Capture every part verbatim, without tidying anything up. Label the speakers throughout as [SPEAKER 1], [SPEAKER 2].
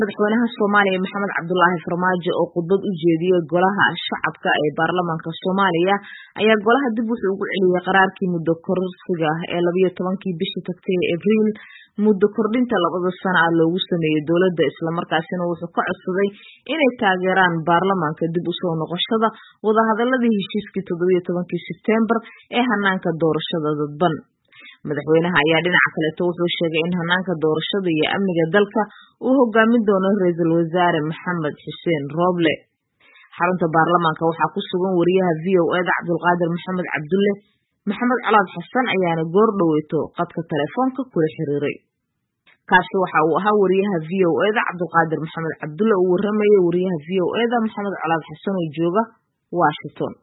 [SPEAKER 1] madaxweynaha Soomaaliya Maxamed Cabdullaahi Farmaajo oo khudbad u jeediyay golaha shacabka ee baarlamaanka Soomaaliya ayaa golaha dib wuxuu ugu celiyay qaraarkii muddo kororsiga ee laba iyo tobankii bishii tagtay ee Abriil muddo kordhinta labada sano ah loogu sameeyay dowladda isla markaasina wuxuu ka codsaday inay taageeraan baarlamaanka dib u soo noqoshada wadahadaladii heshiiskii toddoba iyo tobankii Sebtembar ee hanaanka doorashada dadban. madaxweynaha ayaa dhinaca kale wuxuu sheegay in hanaanka doorashada iyo amniga dalka uu hogaamin doono ra'iisul wasaare Maxamed Xuseen Roble. xarunta baarlamaanka waxaa ku sugan wariyaha V O A da Cabdulqaadir Maxamed Cabdulle. Maxamed Calaad Xasan ayaana goor dhaweeto qadka telefoonka kula xiriiray. kaasi waxa uu ahaa wariyaha V O A da Cabdulqaadir Maxamed Cabdulle uu waramayay wariyaha V O A da Maxamed Calaad Xasan oo jooga Washington.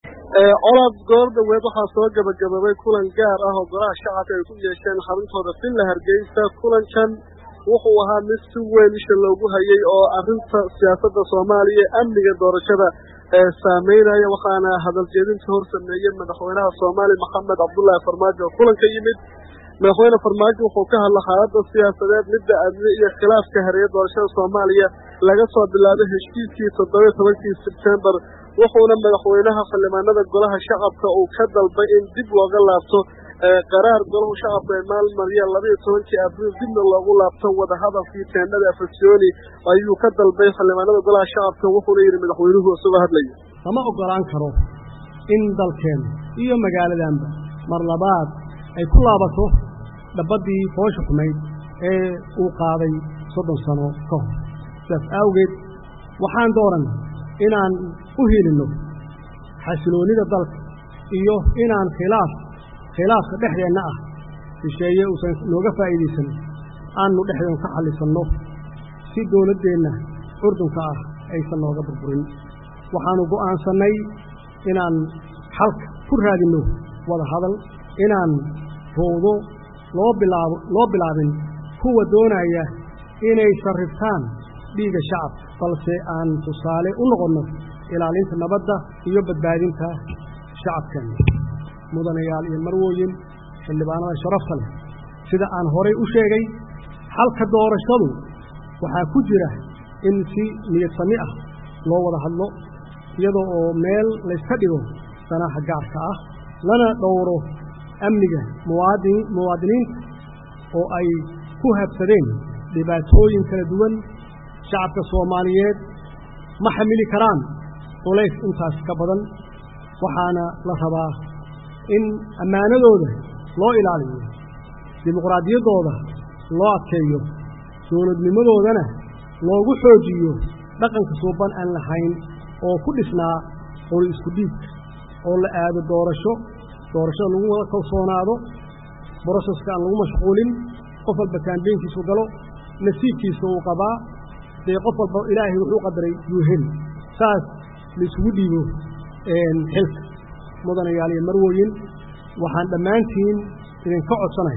[SPEAKER 2] colaad goor dhaweed waxaa soo gabagababay kulan gaar ah oo golaha shacabka ay ku yeesheen xaruntooda Villa Hargeysa. kulankan wuxuu ahaa mid si weyn isha loogu hayay oo arrinta siyaasadda Soomaaliya amniga doorashada ee saameynaya waxaana hadal jeedinta hor sameeyay madaxweynaha Soomaaliya Maxamed Cabdullaahi Farmaajo kulanka yimid. madaxweyne Farmaajo wuxuu ka hadlay xaaladda siyaasadeed midda amni iyo khilaafka hareeyay doorashada Soomaaliya laga soo bilaabay heshiiskii toddoba iyo tobankii Sebtembar wuxuuna madaxweynaha xildhibaanada golaha shacabka uu ka dalbay in dib looga laabto qaraar golaha shacabka ee maalmariya laba iyo tobankii Abriil dibna loogu laabto wadahadalkii teendhada Afasyooni ayuu ka dalbay xildhibaanada golaha shacabka wuxuuna yidhi madaxweynuhu isagoo hadlaya
[SPEAKER 3] lama ogolaan karo in dalkeena iyo magaaladanba mar labaad ay ku laabato dhabbadii foosha xumayd ee uu qaaday soddon sano ka hor sidaas awgeed waxaan dooran inaan u helino xasiloonida dalka iyo inaan khilaaf khilaafka dhexdeenna ah shisheeye uusan nooga faa'iidaysan aanu dhexdeen ka xallisanno si dowladdeenna urdunka ah aysan nooga burburin. waxaanu go'aansannay inaan xalka ku raadinno wada hadal inaan fowdo loo bilaabo loo bilaabin kuwa doonaya inay sharriftaan dhiigga shacabka balse aan tusaale u noqonno ilaalinta nabadda iyo badbaadinta shacabkeena. mudanayaal iyo marwooyin xildhibaanada sharafta leh sida aan horay u sheegay xalka doorashadu waxaa ku jira in si niyad sami ah loo wada hadlo iyadoo oo meel layska dhigo danaha gaarka ah lana dhowro amniga muwaadin muwaadiniinta oo ay ku habsadeen dhibaatooyin kala duwan. shacabka Soomaaliyeed ma xamili karaan culays intaas ka badan waxaana la rabaa in ammaanadooda loo ilaaliyo dimuqraadiyaddooda loo adkeeyo dowladnimadoodana loogu xoojiyo dhaqanka suuban aan lahayn oo ku dhisnaa qori isku dhiib oo la aado doorasho doorashada lagu wada kalsoonaado boroseska aan lagu mashquulin qof walba kaambeynkiisu galo nasiibkiisa uu qabaa dee qof walba ilaahay wuxuu qadaray yuu heli saas laisugu dhiibo xilka. mudanayaal iyo marwooyin waxaan dhammaantiin idinka codsanaya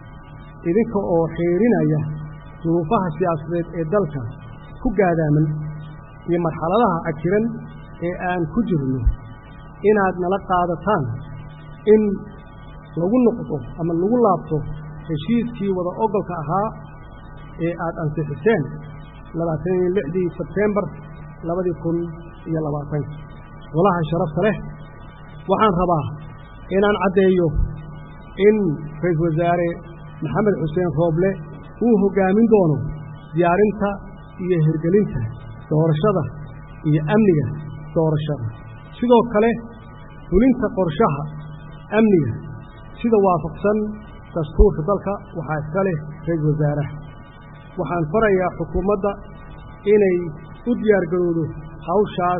[SPEAKER 3] idinka oo xeerinaya duruufaha siyaasadeed ee dalka ku gaadaaman iyo marxaladaha cajiran ee aan ku jirno inaad nala qaadataan in lagu noqdo ama lagu laabto heshiiskii wada ogolka ahaa ee aad ansixiseen labaatan iyo lixdii Sebtembar labadii kun iyo labaatanka. golaha sharafta leh waxaan rabaa inaan caddeeyo in ra'iisul wasaare Maxamed Xuseen Roble uu hogaamin doono diyaarinta iyo hirgelinta doorashada iyo amniga doorashada sidoo kale fulinta qorshaha amniga sida waafaqsan dastuurka dalka waxaa iska leh ra'iisul wasaaraha. waxaan farayaa xukuumadda inay u diyaargarowdo hawshaas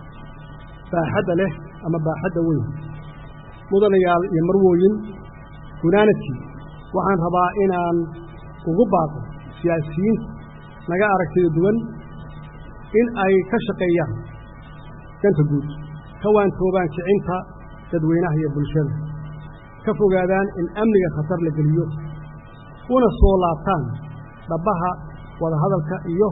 [SPEAKER 3] baaxadda leh ama baaxadda weyn. mudanayaal iyo marwooyin gunaanadkii waxaan rabaa inaan ugu baaqo siyaasiyiinta naga aragtida duwan in ay ka shaqeeyaan danta guud ka waantoobaan kicinta dadweynaha iyo bulshada ka fogaadaan in amniga khatar la geliyo una soo laabtaan dhabaha wada hadalka iyo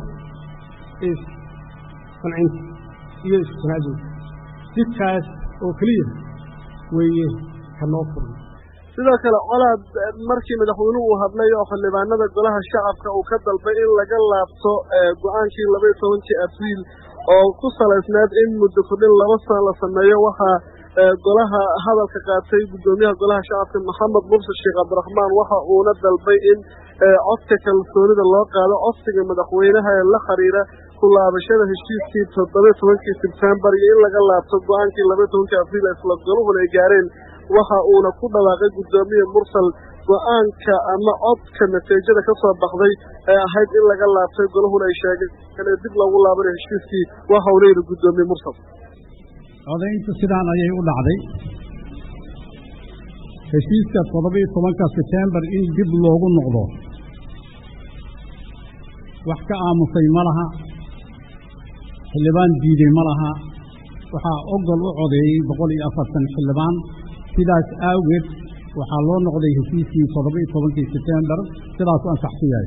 [SPEAKER 3] is qancinta iyo isku tanaasulka jidkaas oo keliya weeye ka noo furan.
[SPEAKER 2] sidoo kale colaad markii madaxweynuhu uu hadlay oo xildhibaanada golaha shacabka uu ka dalbay in laga laabto go-aankii laba iyo tobankii abriil oo ku salaysneed in muddo kordhin laba sano la sameeyo waxaa golaha hadalka qaatay guddoomiyaha golaha shacabka maxamed mursal sheekh cabdiraxmaan waxa uuna dalbay in codka kalsoonida loo qaado codsiga madaxweynaha ee la xiriira ku laabashada heshiiskii toddoba iyo tobankii sebtembar iyo in laga laabto go-aankii laba iyo tobankii abriil ee isla goluhuna ay gaareen waxa uuna ku dhawaaqay guddoomiye mursal go-aanka ama codka natiijada ka soo baxday ee ahayd in laga laabtay golahuna ay sheegeen in dib loogu laabanayo heshiiskii waxa uu leeyahay guddoomiye mursal
[SPEAKER 4] codayntu sidaan ayay u dhacday heshiiska toddoba iyo tobanka sebtembar in dib loogu noqdo wax ka aamusay ma laha xildhibaan diiday ma laha waxaa ogol u codeeyey boqol iyo afartan xildhibaan sidaas awgeed waxaa loo noqday heshiiskii toddoba iyo tobankii sebtembar sidaasu ansaxku yahay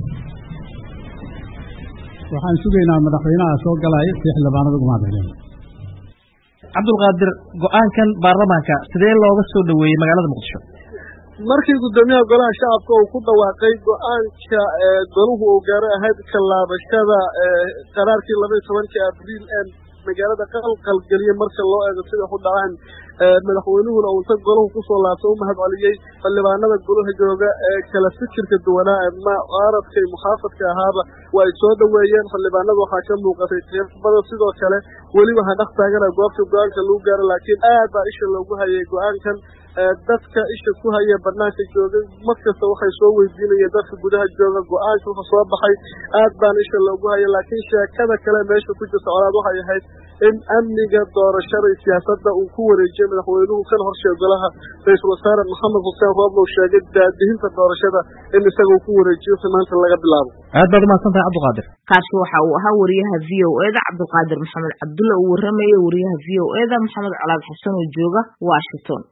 [SPEAKER 4] waxaan sugaynaa madaxweynaha soo galaya si xildhibaanada ugu mahadcelin
[SPEAKER 5] cabdulqaadir go-aankan baarlamaanka sidee looga soo dhaweeyey magaalada muqdisho
[SPEAKER 2] markii guddoomiyaha golaha shacabka uu ku dhawaaqay go-aanka goluhu uu gaaray ahayd ka laabashada qaraarkii laba iyo tobankii abriil ee magaalada qalqalgeliyey marka loo eego sida ku dhacaan madaxweynuhuna uu inta golahu kusoo laabtay u mahad celiyey xildhibaanada golaha jooga ee kala fikirka duwanaa ama mucaaradka iyo muxaafadka ahaaba waa ay soo dhaweeyeen xildhibaanada waxaa ka muuqatay qiibada sidoo kale weli waxaa dhex taagana goobta go-aanka lagu gaaro laakiin aad baa isha loogu hayay go-aankan dadka isha ku haya banaanka jooga mar kasta waxay soo weydiinayeen dadka gudaha jooga go-aanka wuxuu soo baxay aad baan isha loogu hayay laakiin sheekada kale meesha ku jirta colaad waxay ahayd in amniga doorashada iyo siyaasadda uu ku wareejiyey madaxweynuhu kana horsheeg golaha ra-iisul wasaare maxamed xuseen rooblo uu sheegay daadihinta doorashada in isaga uu ku wareejiyo si maanta laga bilaabo
[SPEAKER 5] aad baad umahadsan tahay cabdulqaadir
[SPEAKER 1] kaasi waxa uu ahaa wariyaha v o e da cabdulqaadir maxamed cabdulla uu warramayay wariyaha v o e da maxamed colaad xasan oo jooga washington